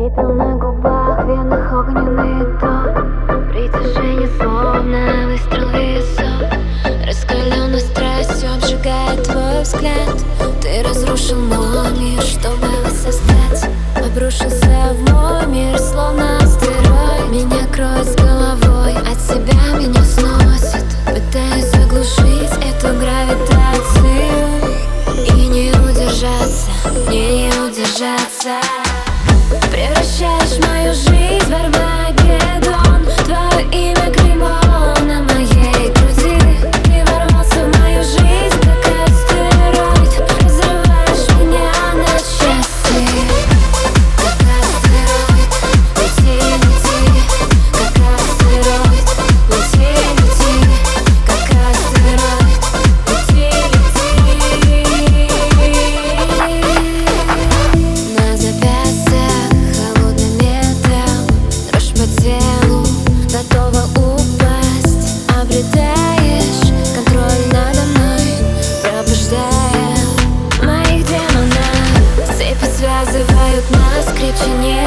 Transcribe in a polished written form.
Пепел на губах, венах огненный ток, притяжение словно выстрел в висок. Раскаленной страстью обжигает твой взгляд. Ты разрушил мой мир, чтобы воссоздать. Обрушился в мой мир, словно астероид. Меня кроет с головой, от себя меня сносит. Пытаюсь заглушить эту гравитацию и не удержаться, не удержаться. Превращаешь мою жизнь в Армагеддон. Твое имя клеймо на моей груди. Ты ворвался в мою жизнь, как астероид. Разрываешь меня на части, как астероид. Лети, лети, как астероид. Лети, лети, как астероид. Лети, лети. На запястьях холодный металл, дрожь по телу, готова упасть. Обретаешь контроль надо мной, пробуждая моих демонов. Цепи связывают нас, крепче не